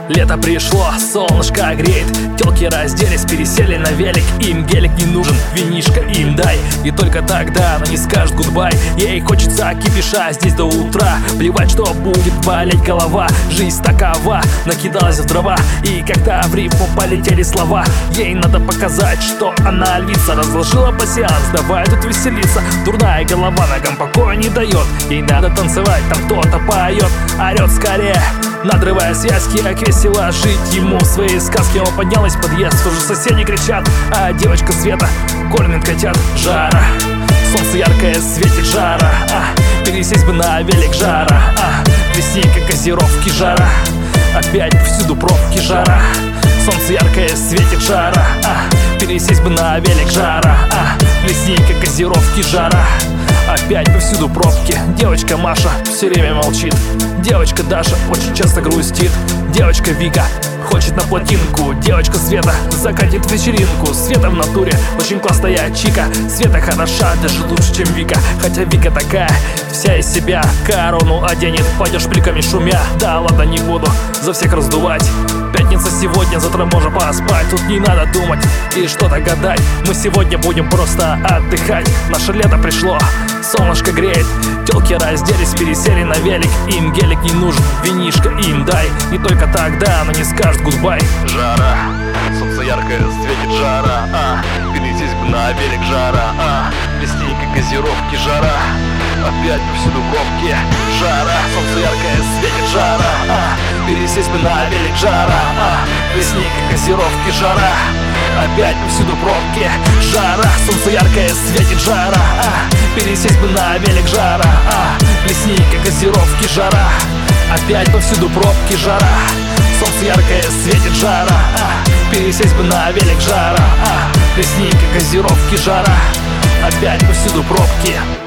Лето пришло, солнышко греет, тёлки разделись, пересели на велик. Им гелик не нужен, винишко им дай. И только тогда она не скажет гудбай. Ей хочется кипиша здесь до утра. Плевать, что будет болеть голова. Жизнь такова, накидалась в дрова. И когда в рифму полетели слова, ей надо показать, что она львица. Разложила пассианс, давай тут веселиться. Дурная голова ногам покоя не дает. Ей надо танцевать, там кто-то поет. Орет скорее, надрывая связки, как весело жить ему свои сказки. Он поднялась в подъезд, уже соседи кричат, а девочка Света кормит котят. Жара, солнце яркое светит, жара, пересесть бы на велик, жара, плесника газировки, жара, опять повсюду пробки, жара. Солнце яркое светит, жара, пересесть бы на велик, жара, плесника газировки, жара, опять повсюду пробки. Девочка Маша все время молчит. Девочка Даша очень часто грустит. Девочка Вика хочет на плотинку. Девочка Света закатит вечеринку. Света в натуре очень классная чика. Света хороша, даже лучше, чем Вика. Хотя Вика такая, вся из себя, корону оденет. Пойдешь пликами шумя, да ладно, не буду за всех раздувать. Пятница сегодня, завтра можно поспать. Тут не надо думать и что-то гадать. Мы сегодня будем просто отдыхать. Наше лето пришло, солнышко греет, тёлки разделись, пересели на велик. Им гелик не нужен, винишко им дай. И только тогда она не скажет гудбай. Жара, солнце яркое светит, жара, пересесть бы на велик, жара, плесника газировки, жара, опять повсюду пробки. Жара, солнце яркое светит, жара, пересесть бы на велик, жара, плесника газировки, жара, опять повсюду пробки. Жара, солнце яркое светит, жара, пересесть бы на велик, жара, плесника газировки, жара, опять повсюду пробки. Жара, солнце яркое светит, жара, пересесть бы на велик, жара, плесника газировки, жара, опять повсюду пробки.